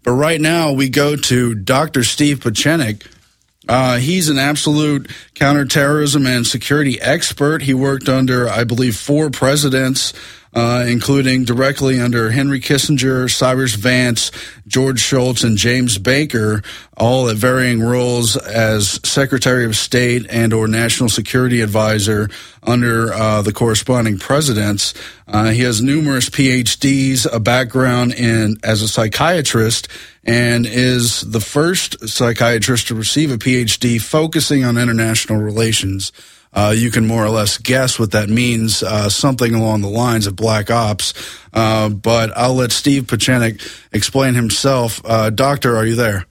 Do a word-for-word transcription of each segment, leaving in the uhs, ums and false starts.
But right now we go to Doctor Steve Pieczenik. Uh, he's an absolute counterterrorism and security expert. He worked under, I believe, four presidents, uh, including directly under Henry Kissinger, Cyrus Vance, George Shultz, and James Baker, all at varying roles as Secretary of State and or National Security Advisor under uh, the corresponding presidents. Uh, he has numerous P H Ds, a background in as a psychiatrist, and is the first psychiatrist to receive a P H D focusing on international relations. Uh, you can more or less guess what that means, uh, something along the lines of black ops. Uh, but I'll let Steve Pieczenik explain himself. Uh, doctor, are you there?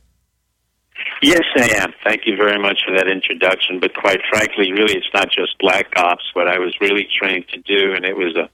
Yes, I am. Thank you very much for that introduction. But quite frankly, really, it's not just black ops. What I was really trained to do, and it was a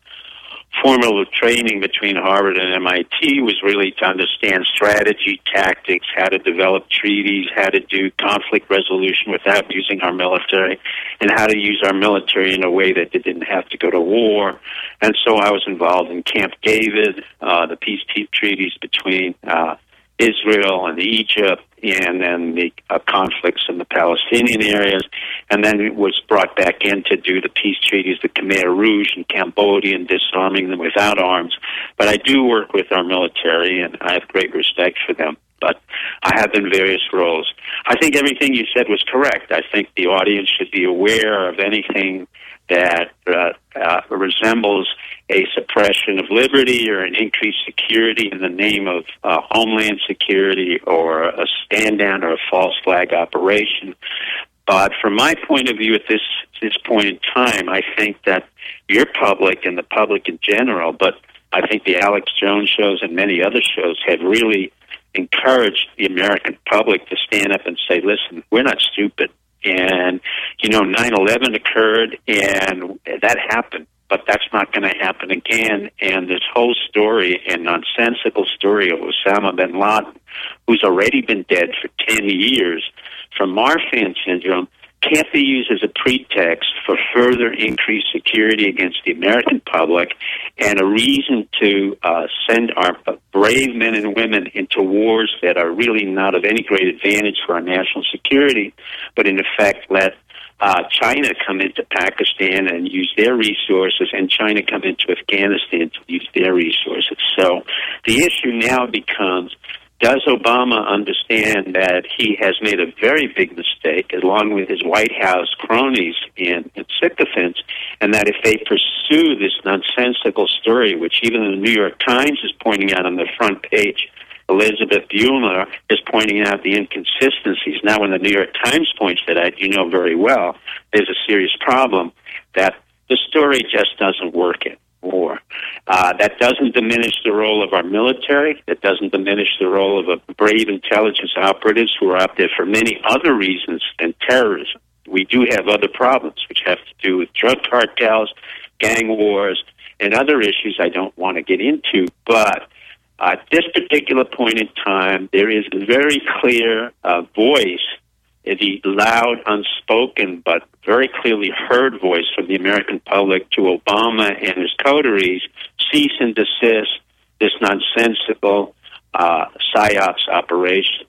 formal training between Harvard and M I T, was really to understand strategy, tactics, how to develop treaties, how to do conflict resolution without using our military, and how to use our military in a way that they didn't have to go to war. And so I was involved in Camp David, uh, the peace treaties between uh, Israel and Egypt, and then the uh, conflicts in the Palestinian areas, and then it was brought back in to do the peace treaties, the Khmer Rouge in Cambodia, and disarming them without arms. But I do work with our military, and I have great respect for them. But I have in various roles. I think everything you said was correct. I think the audience should be aware of anything that uh, uh, resembles a suppression of liberty or an increased security in the name of uh, homeland security or a stand-down or a false flag operation. But from my point of view at this this point in time, I think that your public and the public in general, but I think the Alex Jones shows and many other shows have really encouraged the American public to stand up and say, listen, we're not stupid. And, you know, nine eleven occurred, and that happened. But that's not going to happen again. And this whole story, and nonsensical story of Osama bin Laden, who's already been dead for ten years from Marfan syndrome, can't be used as a pretext for further increased security against the American public and a reason to uh, send our brave men and women into wars that are really not of any great advantage for our national security, but in effect let Uh, China come into Pakistan and use their resources, and China come into Afghanistan to use their resources. So the issue now becomes, does Obama understand that he has made a very big mistake, along with his White House cronies and, and sycophants, and that if they pursue this nonsensical story, which even the New York Times is pointing out on the front page, Elizabeth Buehler is pointing out the inconsistencies. Now, when the New York Times points that out, you know very well there's a serious problem, that the story just doesn't work anymore. Uh, that doesn't diminish the role of our military. That doesn't diminish the role of a brave intelligence operatives who are out there for many other reasons than terrorism. We do have other problems, which have to do with drug cartels, gang wars, and other issues I don't want to get into, but at this particular point in time, there is a very clear uh, voice, the loud, unspoken, but very clearly heard voice from the American public to Obama and his coteries, cease and desist this nonsensical uh, PSYOPs operation.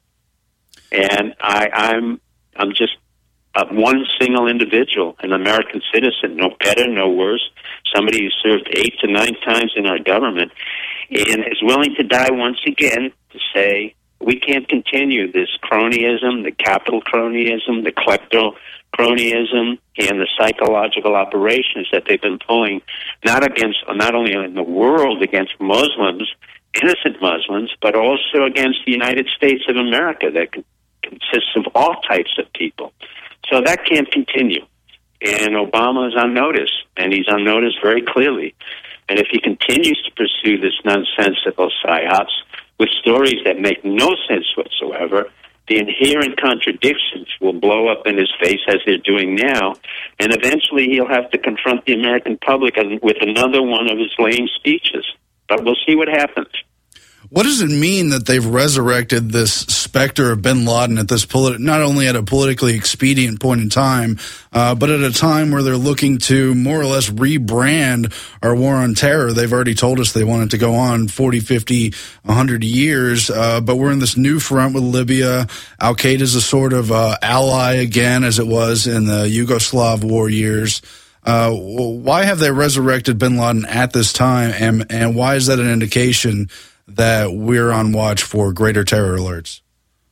And I, I'm, I'm just uh, one single individual, an American citizen, no better, no worse, somebody who served eight to nine times in our government, and is willing to die once again to say we can't continue this cronyism, the capital cronyism, the klepto cronyism, and the psychological operations that they've been pulling, not against, not only in the world against Muslims, innocent Muslims, but also against the United States of America that consists of all types of people. So that can't continue. And Obama is on notice, and he's on notice very clearly. And if he continues to pursue this nonsensical psyops with stories that make no sense whatsoever, the inherent contradictions will blow up in his face as they're doing now, and eventually he'll have to confront the American public with another one of his lame speeches. But we'll see what happens. What does it mean that they've resurrected this specter of bin Laden at this politi- not only at a politically expedient point in time, uh, but at a time where they're looking to more or less rebrand our war on terror? They've already told us they want it to go on forty, fifty, one hundred years, uh, but we're in this new front with Libya. Al-Qaeda's a sort of uh, ally again, as it was in the Yugoslav war years. Uh, why have they resurrected bin Laden at this time, and, and why is that an indication that we're on watch for greater terror alerts?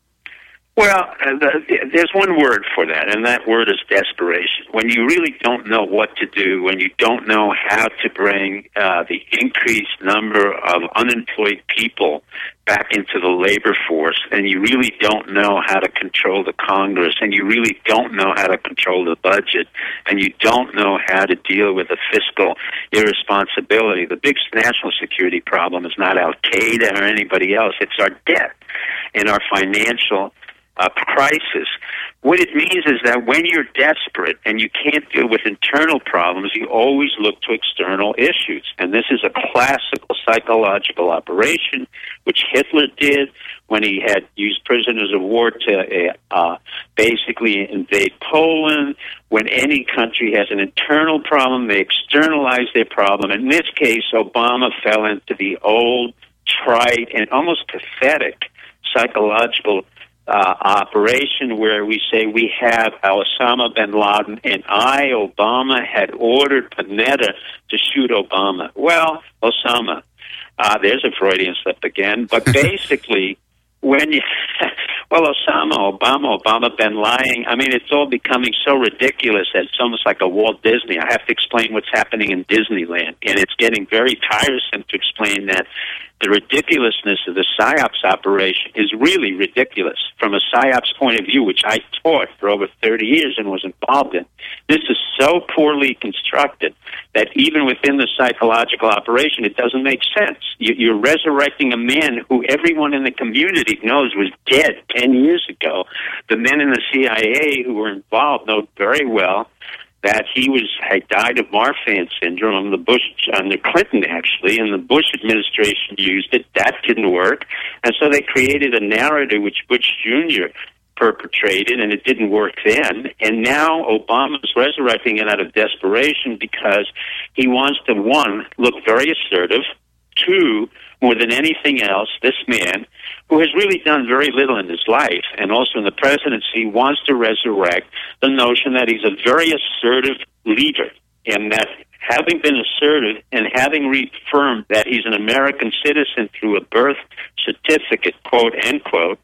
Well, uh, the, there's one word for that, and that word is desperation. When you really don't know what to do, when you don't know how to bring uh, the increased number of unemployed people back into the labor force, and you really don't know how to control the Congress, and you really don't know how to control the budget, and you don't know how to deal with the fiscal irresponsibility. The big national security problem is not Al-Qaeda or anybody else. It's our debt and our financial uh, crisis. What it means is that when you're desperate and you can't deal with internal problems, you always look to external issues. And this is a classical psychological operation, which Hitler did when he had used prisoners of war to uh, basically invade Poland. When any country has an internal problem, they externalize their problem. In this case, Obama fell into the old, trite, and almost pathetic psychological Uh, operation where we say we have Osama bin Laden and I, Obama, had ordered Panetta to shoot Obama. Well, Osama, uh, there's a Freudian slip again, but basically when you, well, Osama, Obama, Obama been lying. I mean, it's all becoming so ridiculous that it's almost like a Walt Disney. I have to explain what's happening in Disneyland, and it's getting very tiresome to explain that the ridiculousness of the PSYOPs operation is really ridiculous from a PSYOPs point of view, which I taught for over thirty years and was involved in. This is so poorly constructed that even within the psychological operation, it doesn't make sense. You're resurrecting a man who everyone in the community knows was dead ten years ago. The men in the C I A who were involved know very well that he was had died of Marfan syndrome. The Bush, under Clinton actually, and the Bush administration used it. That didn't work, and so they created a narrative which Bush Junior perpetrated, and it didn't work then. And now Obama's resurrecting it out of desperation because he wants to, one, look very assertive. Two, more than anything else, this man, who has really done very little in his life, and also in the presidency, wants to resurrect the notion that he's a very assertive leader, and that having been assertive and having reaffirmed that he's an American citizen through a birth certificate, quote, end quote,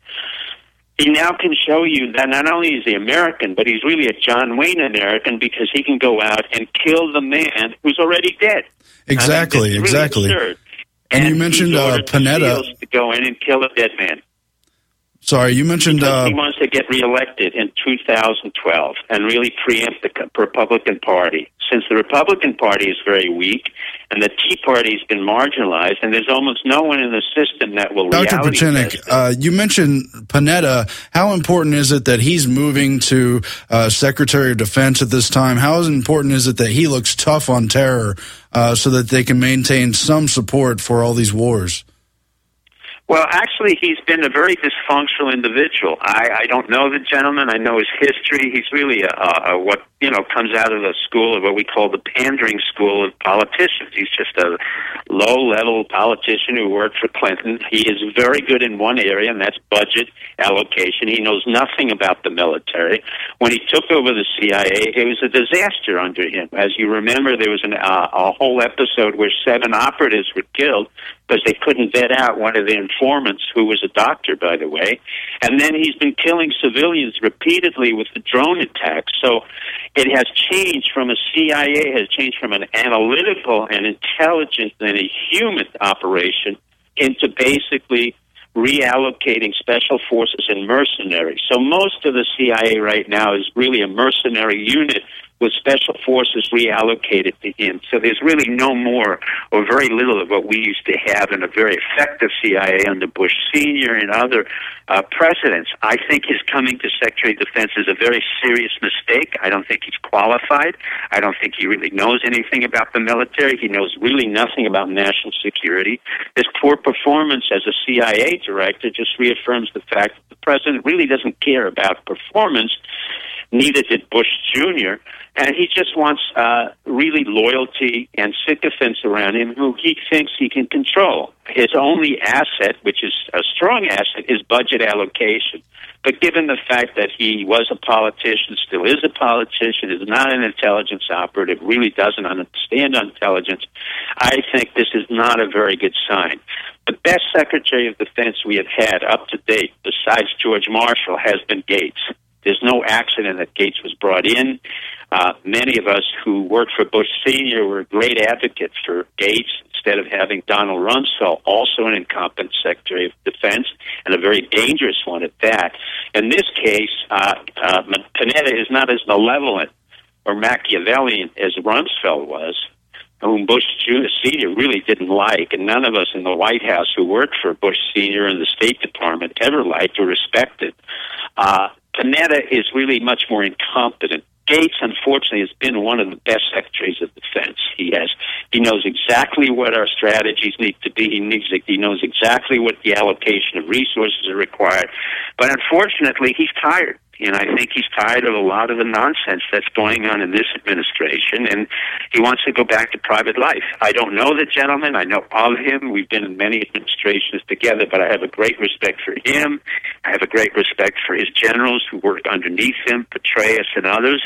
he now can show you that not only is he American, but he's really a John Wayne American because he can go out and kill the man who's already dead. Exactly, I mean, it's exactly. really absurd. And, and you mentioned uh, Panetta to go in and kill a dead man. Sorry, you mentioned uh, he wants to get reelected in two thousand twelve and really preempt the Republican Party. Since the Republican Party is very weak and the Tea Party has been marginalized, and there's almost no one in the system that will. Doctor Pachinik, uh, you mentioned Panetta. How important is it that he's moving to uh, Secretary of Defense at this time? How important is it that he looks tough on terror uh, so that they can maintain some support for all these wars? Well, actually, he's been a very dysfunctional individual. I, I don't know the gentleman. I know his history. He's really a, a, a what you know comes out of the school of what we call the pandering school of politicians. He's just a low-level politician who worked for Clinton. He is very good in one area, and that's budget allocation. He knows nothing about the military. When he took over the C I A, it was a disaster under him. As you remember, there was an, uh, a whole episode where seven operatives were killed because they couldn't vet out one of the informants, who was a doctor, by the way. And then he's been killing civilians repeatedly with the drone attacks. So it has changed from a C I A, has changed from an analytical and intelligent and a human operation into basically reallocating special forces and mercenaries. So most of the C I A right now is really a mercenary unit with special forces reallocated to him. So there's really no more or very little of what we used to have in a very effective C I A under Bush Senior and other uh, presidents. I think his coming to Secretary of Defense is a very serious mistake. I don't think he's qualified. I don't think he really knows anything about the military. He knows really nothing about national security. His poor performance as a C I A director just reaffirms the fact that the president really doesn't care about performance. Neither did Bush Junior And he just wants uh, really loyalty and sycophants around him who he thinks he can control. His only asset, which is a strong asset, is budget allocation. But given the fact that he was a politician, still is a politician, is not an intelligence operative, really doesn't understand intelligence, I think this is not a very good sign. The best Secretary of Defense we have had up to date, besides George Marshall, has been Gates. There's no accident that Gates was brought in. Uh, many of us who worked for Bush Senior were great advocates for Gates instead of having Donald Rumsfeld, also an incompetent Secretary of Defense, and a very dangerous one at that. In this case, uh, uh, Panetta is not as malevolent or Machiavellian as Rumsfeld was, whom Bush Senior really didn't like, and none of us in the White House who worked for Bush Senior and the State Department ever liked or respected. Uh, Panetta is really much more incompetent. Gates, unfortunately, has been one of the best secretaries of defense. He has. He knows exactly what our strategies need to be. He, needs, he knows exactly what the allocation of resources are required. But unfortunately, he's tired. And I think he's tired of a lot of the nonsense that's going on in this administration, and he wants to go back to private life. I don't know the gentleman. I know of him. We've been in many administrations together, but I have a great respect for him. I have a great respect for his generals who work underneath him, Petraeus and others,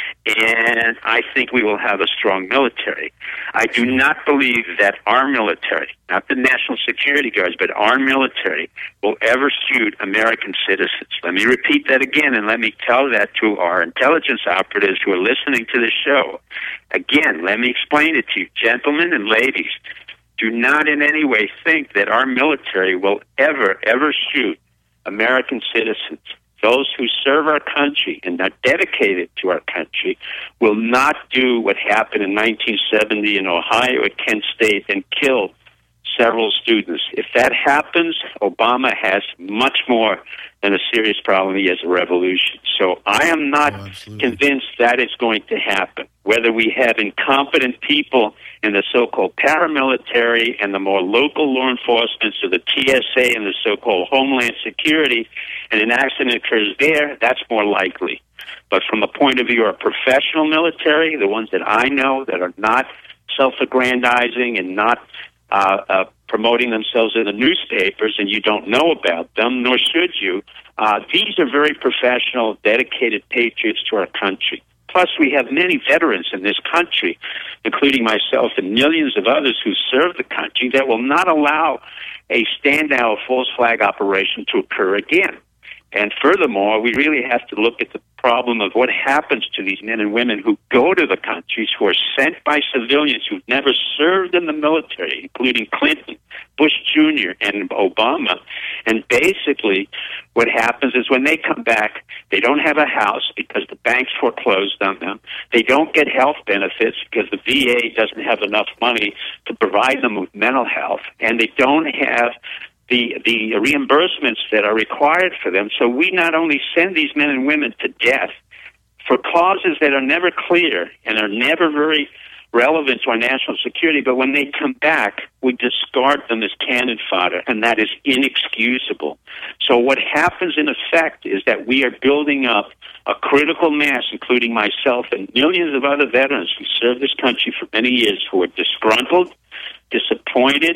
and I think we will have a strong military. I do not believe that our military, not the National Security Guards, but our military will ever shoot American citizens. Let me repeat that again, and let me tell that to our intelligence operatives who are listening to this show. Again, let me explain it to you, gentlemen and ladies. Do not in any way think that our military will ever, ever shoot American citizens. Those who serve our country and are dedicated to our country will not do what happened in nineteen seventy in Ohio at Kent State and kill several students. If that happens, Obama has much more than a serious problem. He has a revolution. So I am not oh, convinced that is going to happen. Whether we have incompetent people in the so-called paramilitary and the more local law enforcement, so the T S A and the so-called Homeland Security, and an accident occurs there, that's more likely. But from the point of view of professional military, the ones that I know that are not self-aggrandizing and not uh, uh, promoting themselves in the newspapers, and you don't know about them, nor should you, uh, these are very professional, dedicated patriots to our country. Plus, we have many veterans in this country, including myself and millions of others who serve the country, that will not allow a stand-down false flag operation to occur again. And furthermore, we really have to look at the problem of what happens to these men and women who go to the countries, who are sent by civilians who've never served in the military, including Clinton, Bush Junior, and Obama. And basically, what happens is when they come back, they don't have a house because the banks foreclosed on them. They don't get health benefits because the V A doesn't have enough money to provide them with mental health. And they don't have the the reimbursements that are required for them. So we not only send these men and women to death for causes that are never clear and are never very relevant to our national security, but when they come back, we discard them as cannon fodder, and that is inexcusable. So what happens in effect is that we are building up a critical mass, including myself and millions of other veterans who served this country for many years, who are disgruntled, disappointed,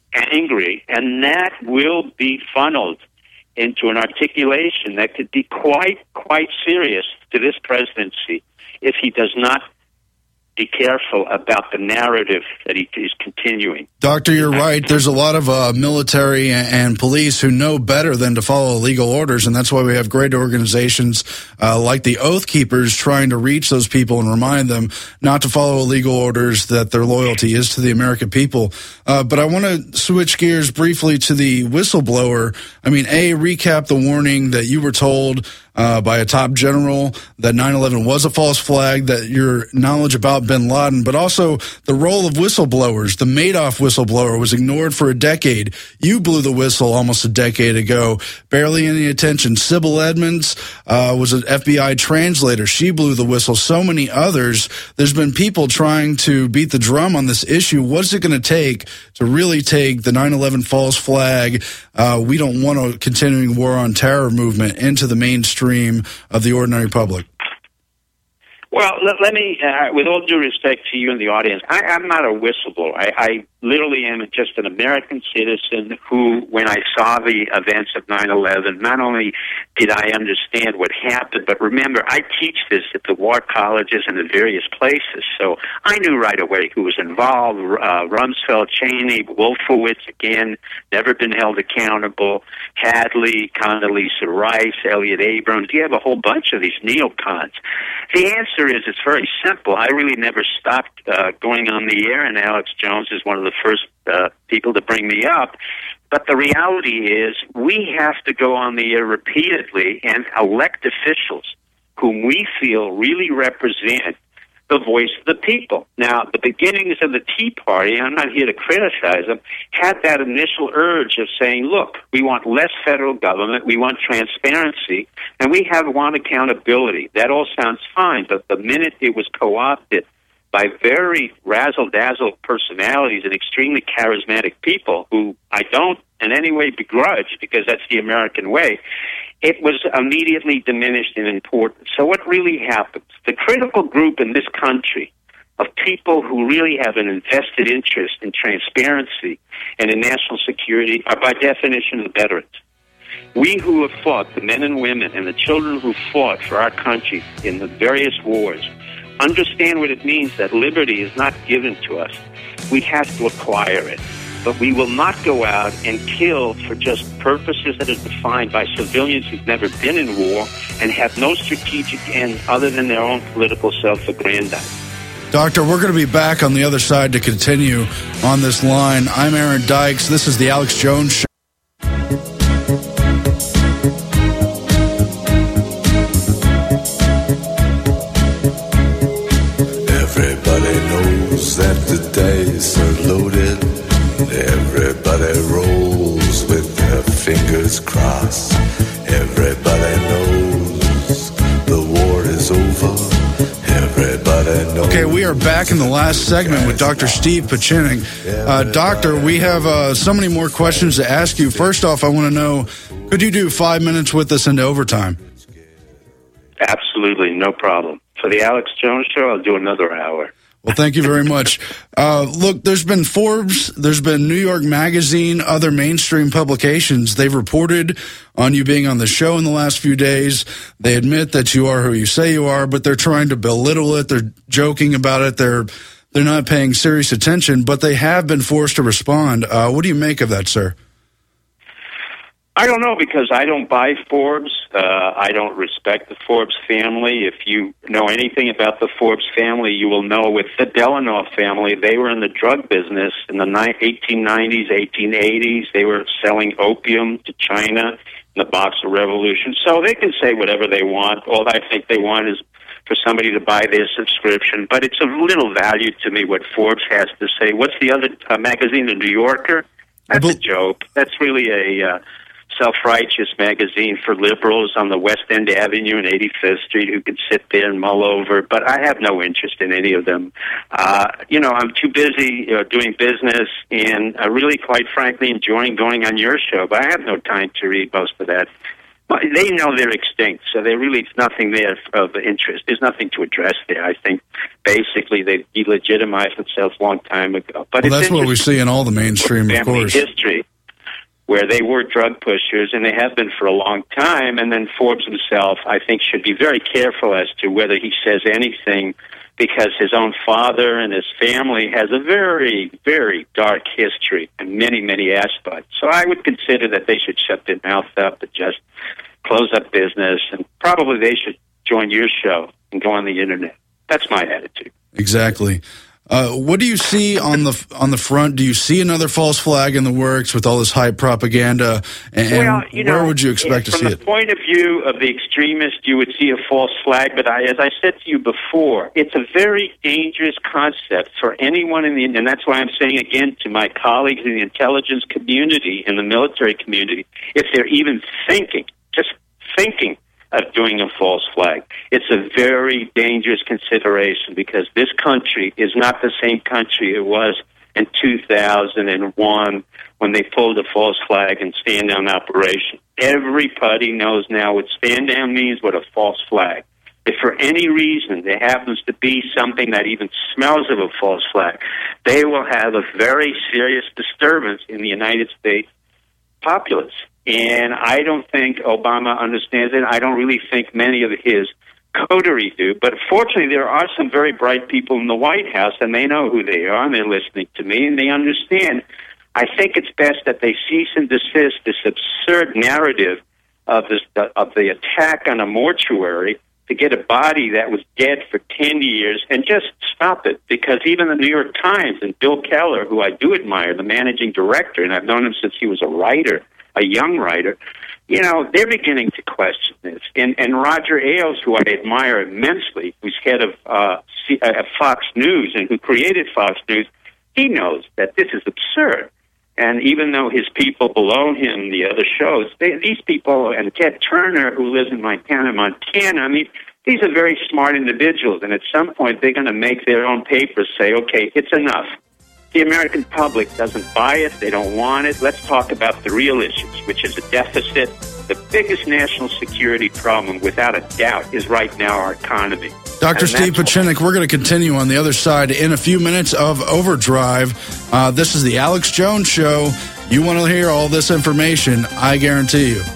angry, and that will be funneled into an articulation that could be quite, quite serious to this presidency if he does not be careful about the narrative that he is continuing. Doctor, you're right. There's a lot of uh, military and, and police who know better than to follow legal orders, and that's why we have great organizations uh, like the Oath Keepers trying to reach those people and remind them not to follow illegal orders, that their loyalty is to the American people. Uh, but I want to switch gears briefly to the whistleblower. I mean, A, recap the warning that you were told uh, by a top general that nine eleven was a false flag, that your knowledge about bin Laden, but also the role of whistleblowers. The Madoff whistleblower was ignored for a decade. You blew the whistle almost a decade ago. Barely any attention. Sybil Edmonds uh, was an F B I translator. She blew the whistle. So many others. There's been people trying to beat the drum on this issue. What's it going to take to really take the nine eleven false flag, uh, we don't want a continuing war on terror movement into the mainstream of the ordinary public? Well, let, let me, uh, with all due respect to you and the audience, I, I'm not a whistleblower. I, I literally am just an American citizen who, when I saw the events of nine eleven, not only did I understand what happened, but remember, I teach this at the war colleges and at various places, so I knew right away who was involved. Uh, Rumsfeld, Cheney, Wolfowitz, again, never been held accountable, Hadley, Condoleezza Rice, Elliot Abrams. You have a whole bunch of these neocons. The answer is it's very simple. I really never stopped uh, going on the air, and Alex Jones is one of the first uh, people to bring me up. But the reality is we have to go on the air repeatedly and elect officials whom we feel really represent the voice of the people. Now, the beginnings of the Tea Party, and I'm not here to criticize them, had that initial urge of saying, look, we want less federal government, we want transparency, and we have want accountability. That all sounds fine, but the minute it was co-opted by very razzle-dazzle personalities and extremely charismatic people who I don't in any way begrudge because that's the American way, it was immediately diminished in importance. So what really happens? The critical group in this country of people who really have an invested interest in transparency and in national security are by definition the veterans. We who have fought, the men and women and the children who fought for our country in the various wars, understand what it means that liberty is not given to us. We have to acquire it. But we will not go out and kill for just purposes that are defined by civilians who've never been in war and have no strategic end other than their own political self-aggrandizement. Doctor, we're going to be back on the other side to continue on this line. I'm Aaron Dykes. This is the Alex Jones Show. Everybody knows that the dice are loaded. Everybody rolls with their fingers crossed. Everybody knows the war is over. Everybody knows. Okay, we are back in the last segment with Doctor Steve Pieczenik. Uh, doctor, we have uh, so many more questions to ask you. First off, I want to know, could you do five minutes with us into overtime? Absolutely, no problem. For the Alex Jones Show, I'll do another hour. Well, thank you very much. Uh, look, there's been Forbes, there's been New York Magazine, other mainstream publications. They've reported on you being on the show in the last few days. They admit that you are who you say you are, but they're trying to belittle it. They're joking about it. They're they're not paying serious attention, but they have been forced to respond. Uh, what do you make of that, sir? I don't know, because I don't buy Forbes. Uh, I don't respect the Forbes family. If you know anything about the Forbes family, you will know with the Delano family, they were in the drug business in the eighteen nineties, eighteen eighties. They were selling opium to China in the Boxer Revolution. So they can say whatever they want. All I think they want is for somebody to buy their subscription. But it's of little value to me what Forbes has to say. What's the other uh, magazine, The New Yorker? That's a joke. That's really a... Uh, self-righteous magazine for liberals on the West End Avenue and eighty-fifth Street who can sit there and mull over, but I have no interest in any of them. Uh, you know, I'm too busy uh, doing business and uh, really, quite frankly, enjoying going on your show, but I have no time to read most of that. Well, they know they're extinct, so there really is nothing there of interest. There's nothing to address there. I think basically they delegitimized themselves a long time ago. But well, it's that's what we see in all the mainstream, of course. History, where they were drug pushers, and they have been for a long time, and then Forbes himself, I think, should be very careful as to whether he says anything, because his own father and his family has a very, very dark history in many, many aspects. So I would consider that they should shut their mouth up and just close up business, and probably they should join your show and go on the Internet. That's my attitude. Exactly. Uh, what do you see on the on the front? Do you see another false flag in the works with all this hype propaganda? And well, you know, where would you expect to see it? From the point of view of the extremist, you would see a false flag. But I, as I said to you before, it's a very dangerous concept for anyone in the, and that's why I'm saying again to my colleagues in the intelligence community and the military community, if they're even thinking, just thinking of doing a false flag. It's a very dangerous consideration because this country is not the same country it was in two thousand one when they pulled a false flag and stand-down operation. Everybody knows now what stand-down means, what a false flag. If for any reason there happens to be something that even smells of a false flag, they will have a very serious disturbance in the United States populace. And I don't think Obama understands it. I don't really think many of his coterie do. But fortunately, there are some very bright people in the White House, and they know who they are, and they're listening to me, and they understand. I think it's best that they cease and desist this absurd narrative of, this, of the attack on a mortuary to get a body that was dead for ten years and just stop it. Because even the New York Times and Bill Keller, who I do admire, the managing director, and I've known him since he was a writer, a young writer, you know, they're beginning to question this. And, and Roger Ailes, who I admire immensely, who's head of uh, C- uh, Fox News and who created Fox News, he knows that this is absurd. And even though his people below him, the other shows, they, these people, and Ted Turner, who lives in Montana, Montana, I mean, these are very smart individuals. And at some point, they're going to make their own papers say, okay, it's enough. The American public doesn't buy it. They don't want it. Let's talk about the real issues, which is a deficit. The biggest national security problem, without a doubt, is right now our economy. Doctor Steve Pieczenik, we're going to continue on the other side in a few minutes of Overdrive. Uh, this is the Alex Jones Show. You want to hear all this information, I guarantee you.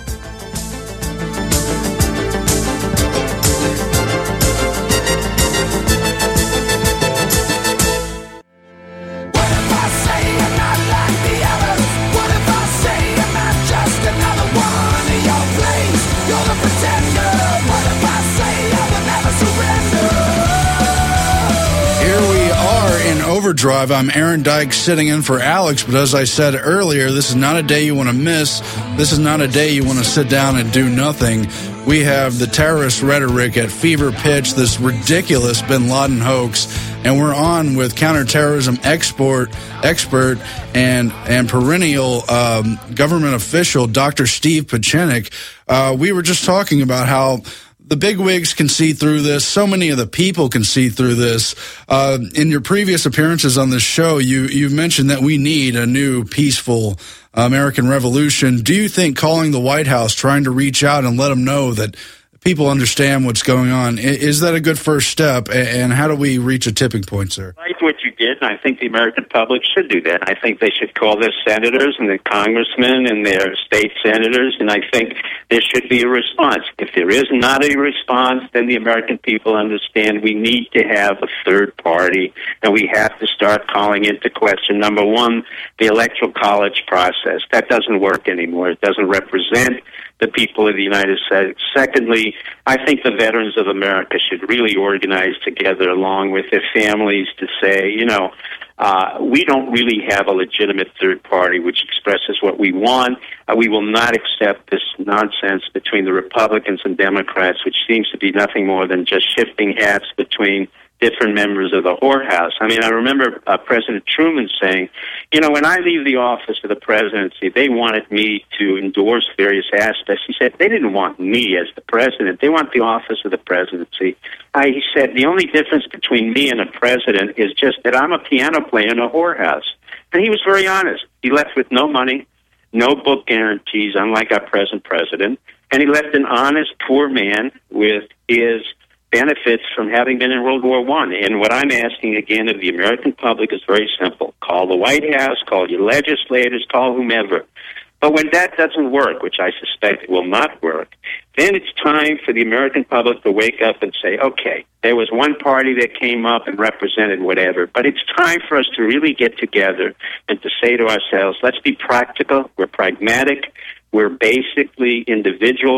Overdrive. I'm Aaron Dykes sitting in for Alex, but as I said earlier, this is not a day you want to miss. This is not a day you want to sit down and do nothing. We have the terrorist rhetoric at fever pitch, this ridiculous bin Laden hoax, and we're on with counterterrorism expert, expert and and perennial um, government official, Doctor Steve Pieczenik. Uh, we were just talking about how the bigwigs can see through this. So many of the people can see through this. Uh, in your previous appearances on this show, you, you've mentioned that we need a new peaceful American revolution. Do you think calling the White House, trying to reach out and let them know that people understand what's going on, is that a good first step? And how do we reach a tipping point, sir? I like what you did, and I think the American public should do that. I think they should call their senators and their congressmen and their state senators, and I think there should be a response. If there is not a response, then the American people understand we need to have a third party, and we have to start calling into question, number one, the Electoral College process. That doesn't work anymore. It doesn't represent the people of the United States. Secondly, I think the veterans of America should really organize together along with their families to say, you know, uh, we don't really have a legitimate third party which expresses what we want. Uh, we will not accept this nonsense between the Republicans and Democrats, which seems to be nothing more than just shifting hats between different members of the whorehouse. I mean, I remember uh, President Truman saying, you know, when I leave the office of the presidency, they wanted me to endorse various aspects. He said they didn't want me as the president. They want the office of the presidency. I, he said the only difference between me and a president is just that I'm a piano player in a whorehouse. And he was very honest. He left with no money, no book guarantees, unlike our present president. And he left an honest, poor man with his benefits from having been in World War One. And what I'm asking again of the American public is very simple. Call the White House, call your legislators, call whomever. But when that doesn't work, which I suspect will not work, then it's time for the American public to wake up and say, okay, there was one party that came up and represented whatever, but it's time for us to really get together and to say to ourselves, let's be practical, we're pragmatic, we're basically individuals.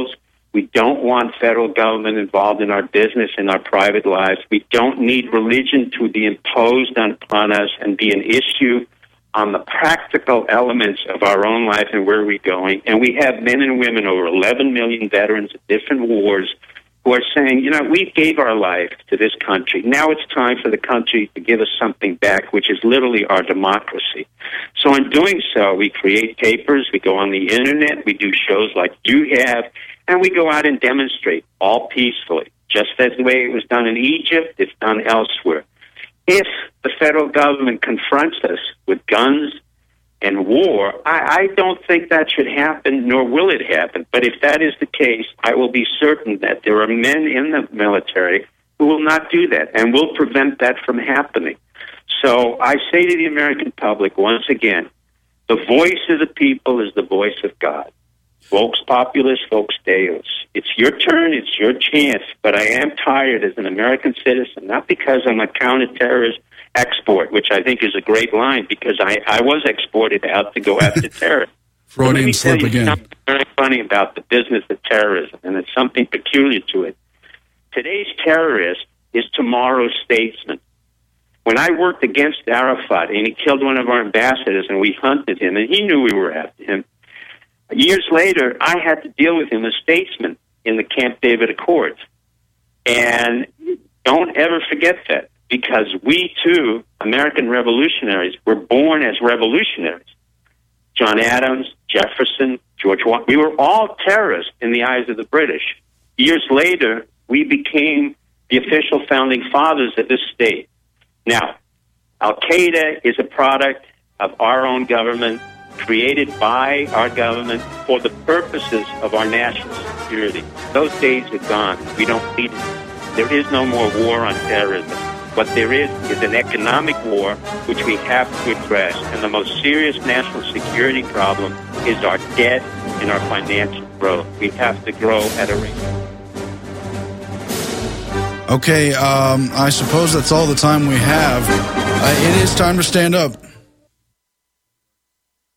We don't want federal government involved in our business and our private lives. We don't need religion to be imposed upon us and be an issue on the practical elements of our own life and where we're going. And we have men and women, over eleven million veterans of different wars, who are saying, you know, we gave our life to this country. Now it's time for the country to give us something back, which is literally our democracy. So in doing so, we create papers, we go on the internet, we do shows like you have, and we go out and demonstrate, all peacefully. Just as the way it was done in Egypt, it's done elsewhere. If the federal government confronts us with guns and war, I, I don't think that should happen, nor will it happen. But if that is the case, I will be certain that there are men in the military who will not do that and will prevent that from happening. So I say to the American public, once again, the voice of the people is the voice of God. Vox Populus, Vox Deus. It's your turn, it's your chance, but I am tired as an American citizen, not because I'm a counterterrorist export, which I think is a great line, because I, I was exported out to go after terrorists. Freudian slip again. Something very funny about the business of terrorism, and it's something peculiar to it. Today's terrorist is tomorrow's statesman. When I worked against Arafat, and he killed one of our ambassadors, and we hunted him, and he knew we were after him, years later, I had to deal with him as statesman in the Camp David Accords. And don't ever forget that, because we, too, American revolutionaries, were born as revolutionaries. John Adams, Jefferson, George Washington, we were all terrorists in the eyes of the British. Years later, we became the official founding fathers of this state. Now, Al-Qaeda is a product of our own government, created by our government for the purposes of our national security. Those days are gone. We don't need it. There is no more war on terrorism. What there is is an economic war, which we have to address. And the most serious national security problem is our debt and our financial growth. We have to grow at a rate. Okay, um, I suppose that's all the time we have. Uh, it is time to stand up.